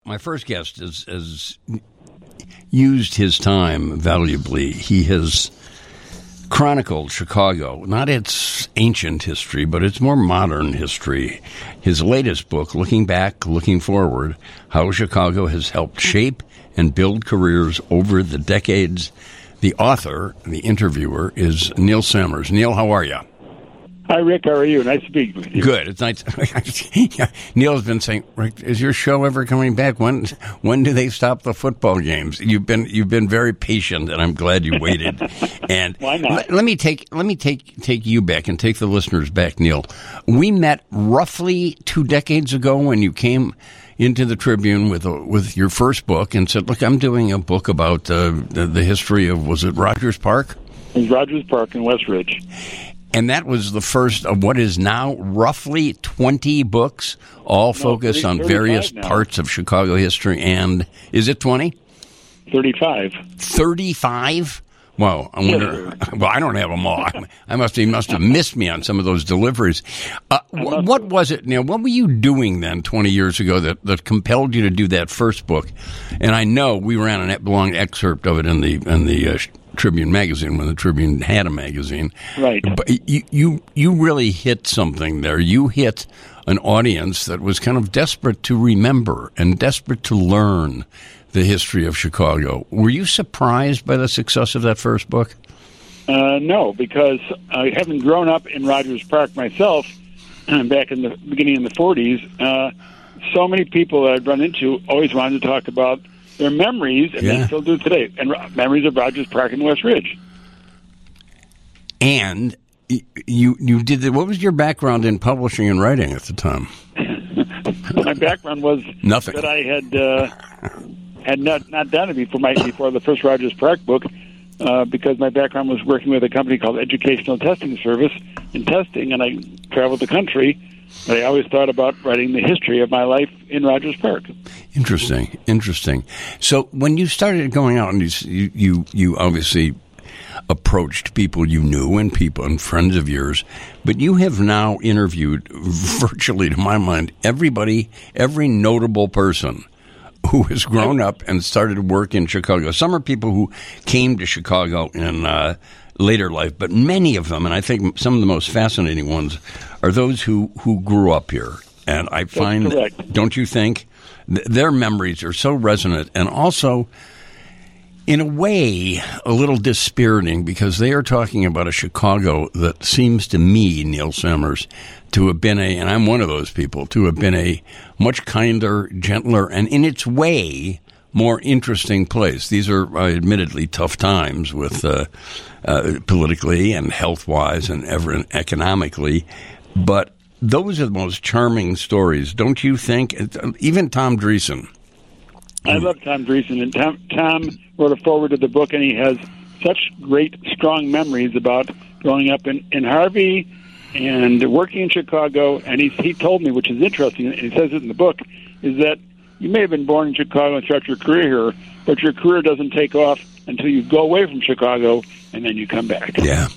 my first guest has used his time valuably. He has chronicled Chicago, not its ancient history, but its more modern history. His latest book, Looking Back, Looking Forward, How Chicago Has Helped Shape and Build Careers Over the Decades. The author, the interviewer, is Neil Sammers. Neil, how are you? Hi, Rick. How are you? Nice to speak with you. Good. It's nice. Neil's been saying, Rick, is your show ever coming back? When do they stop the football games? You've been very patient, and I'm glad you waited. And why not? Let me take you back and take the listeners back, Neil. We met roughly 2 decades ago when you came into the Tribune with your first book and said, "Look, I'm doing a book about the history of, was it Rogers Park?" It was Rogers Park in West Ridge. And that was the first of what is now roughly 20 books, all focused on various parts of Chicago history. And is it 20? 35. 35? Wow. I wonder. Well, I don't have them all. He must have missed me on some of those deliveries. What was it, Neil? What were you doing then 20 years ago that compelled you to do that first book? And I know we ran a long excerpt of it in the Tribune magazine when the Tribune had a magazine. Right. But you really hit something there. You hit an audience that was kind of desperate to remember and desperate to learn the history of Chicago. Were you surprised by the success of that first book? No, because having grown up in Rogers Park myself, back in the beginning of the 40s, so many people that I'd run into always wanted to talk about their memories, and they still do today, and memories of Rogers Park and West Ridge. And you did what was your background in publishing and writing at the time? My background was nothing. That I had not done it before the first Rogers Park book, because my background was working with a company called Educational Testing Service in testing, and I traveled the country. But I always thought about writing the history of my life in Rogers Park. Interesting. So when you started going out, and you obviously approached people you knew and friends of yours, but you have now interviewed virtually, to my mind, every notable person who has grown up and started work in Chicago. Some are people who came to Chicago in later life, but many of them, and I think some of the most fascinating ones, are those who grew up here. And I find, don't you think, their memories are so resonant and also, in a way, a little dispiriting, because they are talking about a Chicago that seems to me, Neil Sammers, to have been and I'm one of those people, to have been a much kinder, gentler, and in its way, more interesting place. These are admittedly tough times with politically and health-wise and economically, but those are the most charming stories, don't you think? Even Tom Dreesen. I love Tom Dreesen, and Tom wrote a foreword to the book, and he has such great, strong memories about growing up in Harvey and working in Chicago, and he told me, which is interesting, and he says it in the book, is that you may have been born in Chicago and start your career here, but your career doesn't take off until you go away from Chicago and then you come back. Yeah.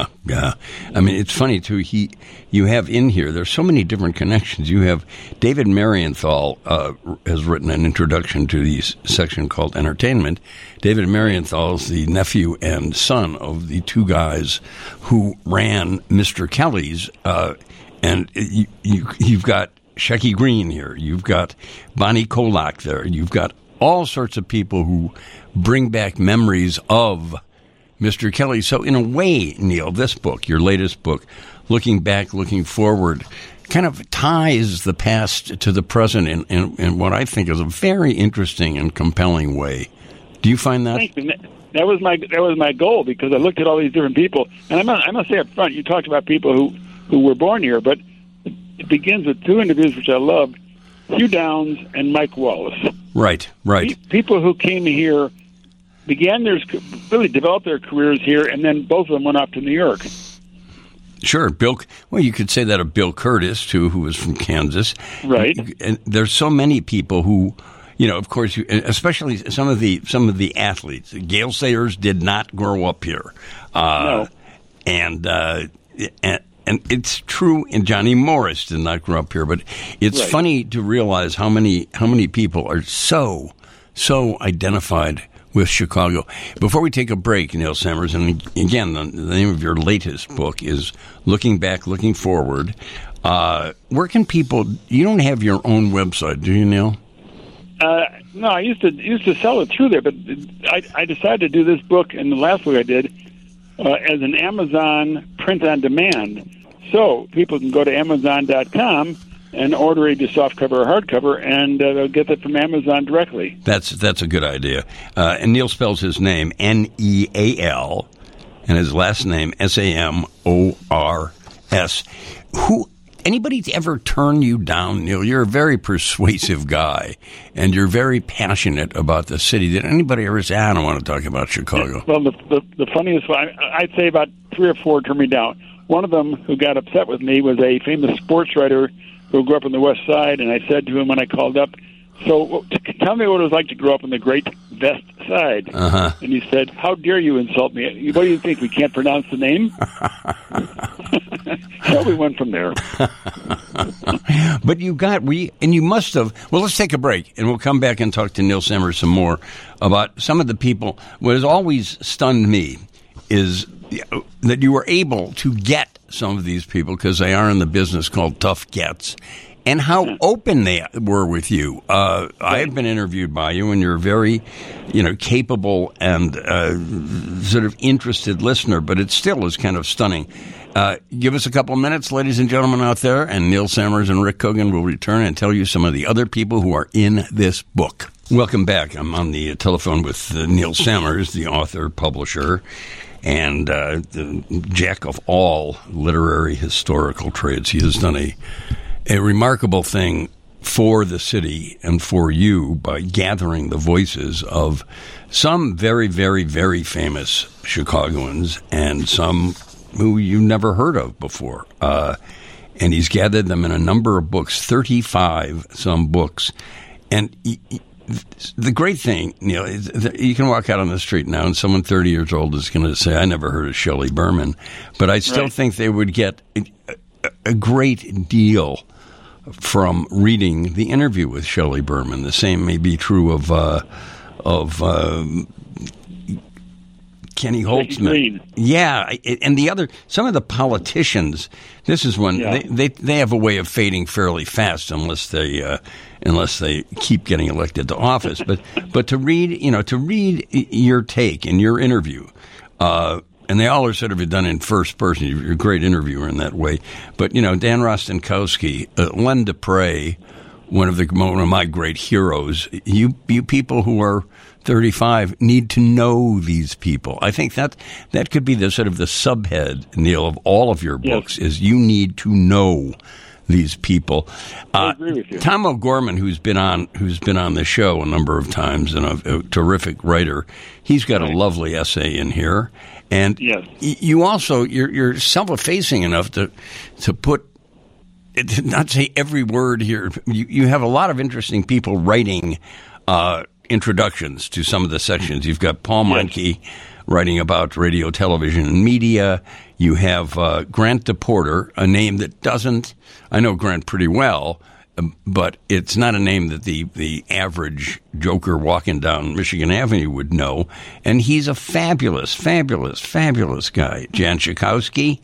I mean, it's funny, too. You have in here, there's so many different connections. You have David Marienthal has written an introduction to the section called Entertainment. David Marienthal is the nephew and son of the two guys who ran Mr. Kelly's, and you've got Shecky Green here. You've got Bonnie Kolak there. You've got all sorts of people who bring back memories of Mr. Kelly. So in a way, Neil, this book, your latest book, Looking Back, Looking Forward, kind of ties the past to the present in what I think is a very interesting and compelling way. Do you find that? Thank you. That was my goal, because I looked at all these different people, and I must say up front, you talked about people who were born here, but it begins with two individuals which I love, Hugh Downs and Mike Wallace. Right. People who came here really developed their careers here, and then both of them went off to New York. Sure, well, you could say that of Bill Curtis, too, who was from Kansas. Right. And there's so many people who, of course, especially some of the athletes. Gale Sayers did not grow up here. No. And and it's true. And Johnny Morris did not grow up here, but it's funny to realize how many people are so identified with Chicago. Before we take a break, Neil Sammers, and again, the name of your latest book is Looking Back, Looking Forward. Where can people? You don't have your own website, do you, Neil? No, I used to sell it through there, but I decided to do this book, and the last book I did as an Amazon print on demand. So people can go to Amazon.com and order a softcover or hardcover, and they'll get that from Amazon directly. That's a good idea. And Neil spells his name Neal, and his last name Samors. Anybody ever turn you down, Neil? You're a very persuasive guy, and you're very passionate about the city. Did anybody ever say, I don't want to talk about Chicago? Well, the funniest one, I'd say about 3 or 4 turned me down. One of them who got upset with me was a famous sports writer who grew up on the West Side, and I said to him when I called up, so tell me what it was like to grow up on the Great West Side. Uh-huh. And he said, how dare you insult me? What do you think, we can't pronounce the name? So we went from there. But you must have, well, let's take a break, and we'll come back and talk to Neil Sammers some more about some of the people. What has always stunned me is that you were able to get some of these people, because they are in the business called tough gets, and how open they were with you. I have been interviewed by you, and you're a very, capable and sort of interested listener, but it still is kind of stunning. Give us a couple of minutes, ladies and gentlemen out there, and Neil Sammers and Rick Kogan will return and tell you some of the other people who are in this book. Welcome back. I'm on the telephone with Neil Sammers, the author, publisher, and the jack of all literary historical trades. He has done a remarkable thing for the city and for you by gathering the voices of some very, very, very famous Chicagoans and some who you've never heard of before. And he's gathered them in a number of books, 35 some books. And the great thing, Neil, is that you can walk out on the street now and someone 30 years old is going to say, I never heard of Shelley Berman. But I still think they would get a great deal from reading the interview with Shelley Berman. The same may be true of Kenny Holtzman. Yeah, and some of the politicians. This is when they have a way of fading fairly fast unless they keep getting elected to office. But to read your take in your interview. And they all are sort of done in first person. You're a great interviewer in that way. But, Dan Rostenkowski, Len Dupre, one of my great heroes, you people who are 35 need to know these people. I think that could be the sort of the subhead, Neil, of all of your books, is you need to know these people. I agree with you. Tom O'Gorman, who's been on the show a number of times and a terrific writer, he's got a lovely essay in here. And you also you're self-effacing enough to put, not say every word here. You have a lot of interesting people writing introductions to some of the sections. You've got Paul Meinke writing about radio, television, and media. You have Grant DePorter, a name that I know Grant pretty well, but it's not a name that the average joker walking down Michigan Avenue would know. And he's a fabulous, fabulous, fabulous guy. Jan Schakowsky.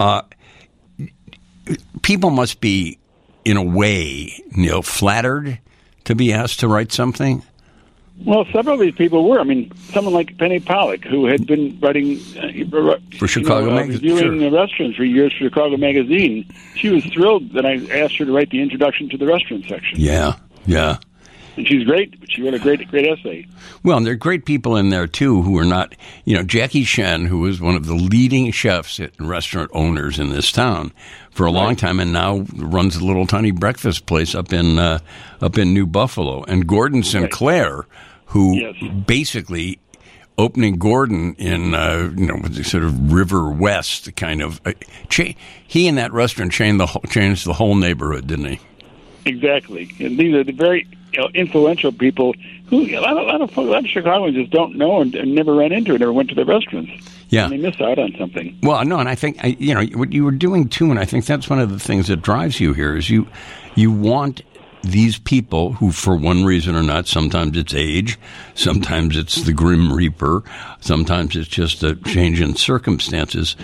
People must be, in a way, Neil, flattered to be asked to write something. Well, several of these people were. I mean, someone like Penny Pollack, who had been writing for Chicago Magazine, reviewing the restaurants for years for Chicago Magazine. She was thrilled that I asked her to write the introduction to the restaurant section. Yeah. And she's great. She wrote a great essay. Well, and there are great people in there, too, who are not, Jackie Shen, who was one of the leading chefs and restaurant owners in this town for a long time and now runs a little tiny breakfast place up in New Buffalo. And Gordon Sinclair, who basically opening Gordon in, sort of River West kind of, he and that restaurant changed the whole neighborhood, didn't he? Exactly. And these are the very influential people who a lot of Chicagoans just don't know and never ran into it, never went to the restaurants. Yeah. And they miss out on something. Well, no, and I think, what you were doing, too, and I think that's one of the things that drives you here, is you want these people who, for one reason or not, sometimes it's age, sometimes it's the Grim Reaper, sometimes it's just a change in circumstances,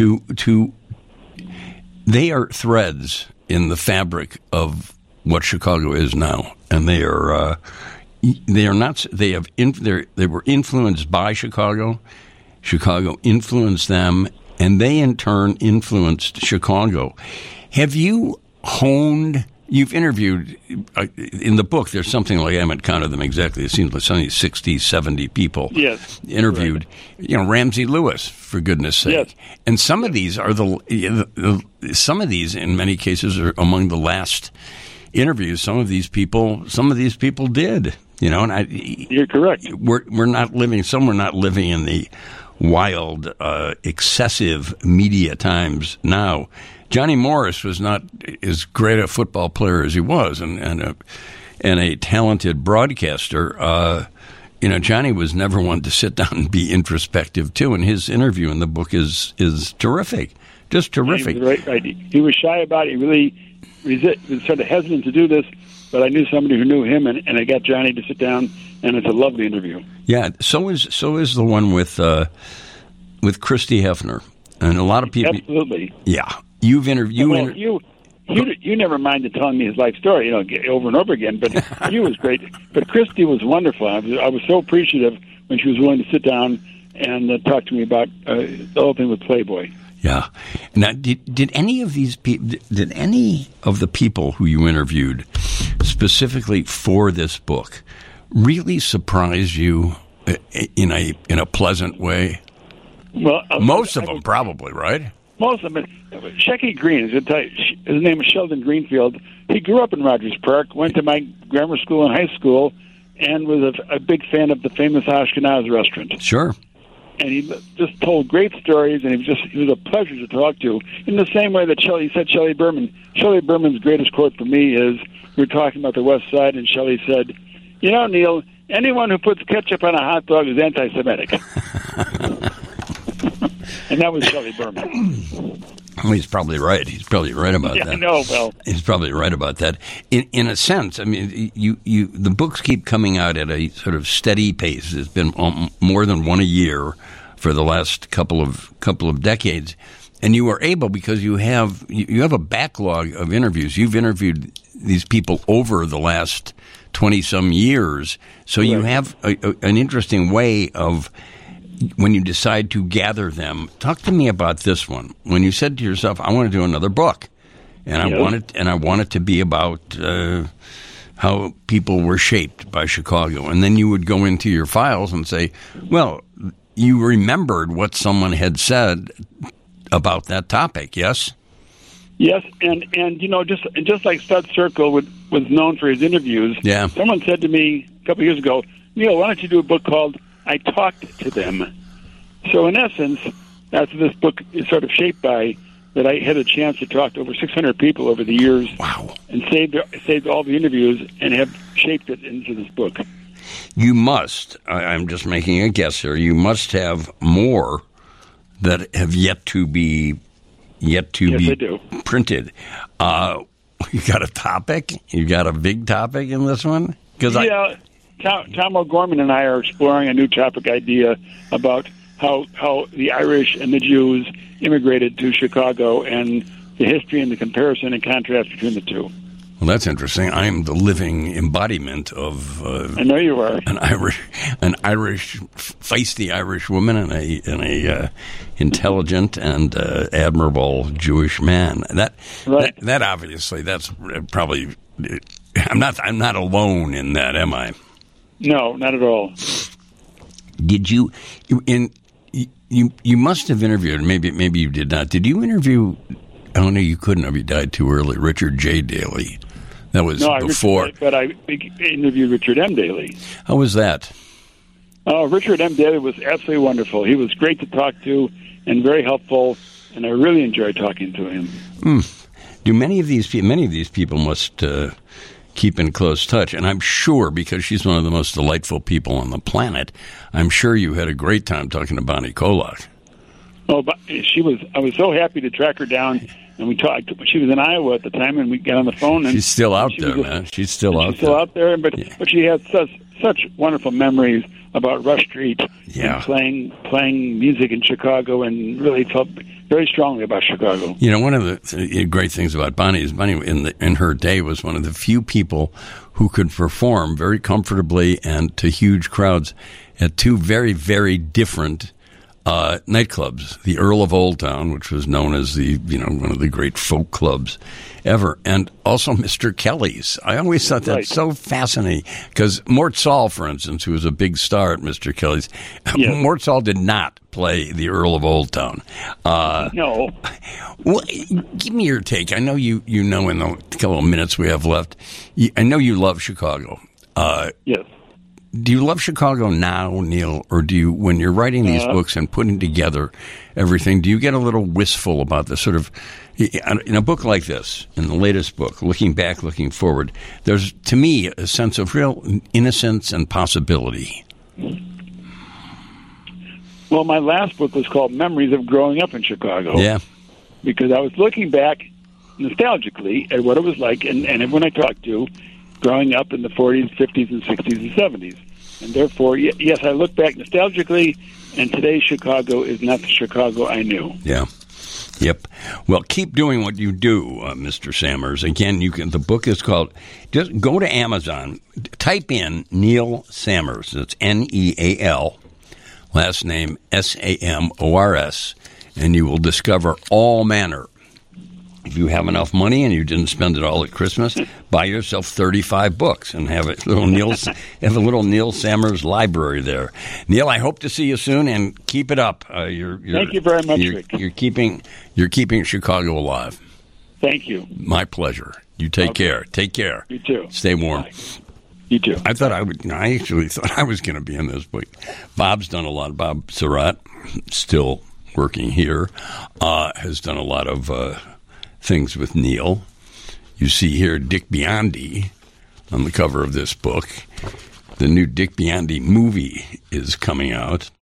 they are threads in the fabric of what Chicago is now, and they were influenced by Chicago. Chicago influenced them, and they in turn influenced Chicago. Have you honed? You've interviewed, in the book, there's something like, I haven't counted them exactly, it seems like something 60, 70 people interviewed. Right. Ramsey Lewis, for goodness sake. Yes. And some of these are some of these, in many cases, are among the last interviews. Some of these people did, and you're correct. We're not living in the wild, excessive media times now. Johnny Morris was not as great a football player as he was, and a talented broadcaster. Johnny was never one to sit down and be introspective too. And his interview in the book is terrific, just terrific. He was right. He was shy about it. He really was sort of hesitant to do this, but I knew somebody who knew him, and I got Johnny to sit down, and it's a lovely interview. Yeah, so is the one with Christy Hefner, and a lot of people. Absolutely. Yeah. You've interviewed. You never minded telling me his life story, over and over again. But he was great. But Christy was wonderful. I was so appreciative when she was willing to sit down and talk to me about the whole thing with Playboy. Yeah. Now, did any of these did any of the people who you interviewed specifically for this book really surprise you in a pleasant way? Well, most of them probably, right? Most of them. Shecky Green, his name is Sheldon Greenfield. He grew up in Rogers Park, went to my grammar school and high school, and was a big fan of the famous Ashkenaz restaurant. Sure. And he just told great stories, and he was a pleasure to talk to. In the same way that Shelley said Shelley Berman. Shelley Berman's greatest quote for me is, we were talking about the West Side, and Shelley said, Neil, anyone who puts ketchup on a hot dog is anti-Semitic. And that was Shelley Berman. Well, he's probably right. He's probably right about that. I know. Well, he's probably right about that. In a sense, I mean, the books keep coming out at a sort of steady pace. It's been more than one a year for the last couple of decades, and you are able, because you have a backlog of interviews. You've interviewed these people over the last 20-some years, so you have an interesting way of. When you decide to gather them, talk to me about this one. When you said to yourself, "I want to do another book," and I want it to be about how people were shaped by Chicago, and then you would go into your files and say, "Well, you remembered what someone had said about that topic." Yes. Yes, and just like Stud Circle was known for his interviews. Yeah. Someone said to me a couple of years ago, "Neil, why don't you do a book called I Talked to Them?" So in essence, that's what this book is sort of shaped by, that I had a chance to talk to over 600 people over the years. Wow. And saved all the interviews and have shaped it into this book. You must, I'm just making a guess here, you must have more that have yet to be printed. You got a topic? You got a big topic in this one? Tom O'Gorman and I are exploring a new topic idea about how the Irish and the Jews immigrated to Chicago and the history and the comparison and contrast between the two. Well, that's interesting. I am the living embodiment of I know you are an Irish, feisty Irish woman and a intelligent and admirable Jewish man. That obviously, that's probably. I'm not alone in that, am I? No, not at all. Did you? You must have interviewed. Maybe you did not. Did you interview? Oh no, you couldn't have. He died too early. Richard J. Daley. That was before. But I interviewed Richard M. Daley. How was that? Richard M. Daley was absolutely wonderful. He was great to talk to and very helpful, and I really enjoyed talking to him. Do many of these people must keep in close touch? And I'm sure, because she's one of the most delightful people on the planet, I'm sure you had a great time talking to Bonnie Kolak. Oh, but I was so happy to track her down, and we talked. She was in Iowa at the time, and we got on the phone. And she's still out there, man. She's still out there. But she had such wonderful memories about Rush Street and playing music in Chicago, and really felt very strongly about Chicago. You know, one of the great things about Bonnie is Bonnie in her day was one of the few people who could perform very comfortably and to huge crowds at two very, very different nightclubs, the Earl of Old Town, which was known as one of the great folk clubs ever, and also Mr. Kelly's. I always thought that so fascinating because Mort Saul, for instance, who was a big star at Mr. Kelly's, Mort Saul did not play the Earl of Old Town. No. Well, give me your take. I know you know in the couple of minutes we have left, I know you love Chicago. Yes. Do you love Chicago now, Neil, or do you, when you're writing these books and putting together everything, do you get a little wistful about the sort of, in a book like this, in the latest book, looking back, looking forward, there's, to me, a sense of real innocence and possibility. Well, my last book was called Memories of Growing Up in Chicago. Yeah. Because I was looking back nostalgically at what it was like, and everyone I talked to, growing up in the 40s, 50s, and 60s and 70s. And therefore, yes, I look back nostalgically, and today's Chicago is not the Chicago I knew. Yeah. Yep. Well, keep doing what you do, Mr. Sammers. Again, the book is called, just go to Amazon, type in Neil Sammers. That's Neal, last name Samors, and you will discover all manner. If you have enough money and you didn't spend it all at Christmas, buy yourself 35 books and have a little Neil Sammers library there. Neil, I hope to see you soon, and keep it up. Thank you very much, Rick. You're keeping Chicago alive. Thank you. My pleasure. You take care. Take care. You too. Stay warm. Bye. You too. I thought I actually thought I was going to be in this book. Bob's done a lot. Bob Surratt, still working here, has done a lot of things with Neil. You see here Dick Biondi on the cover of this book. The new Dick Biondi movie is coming out.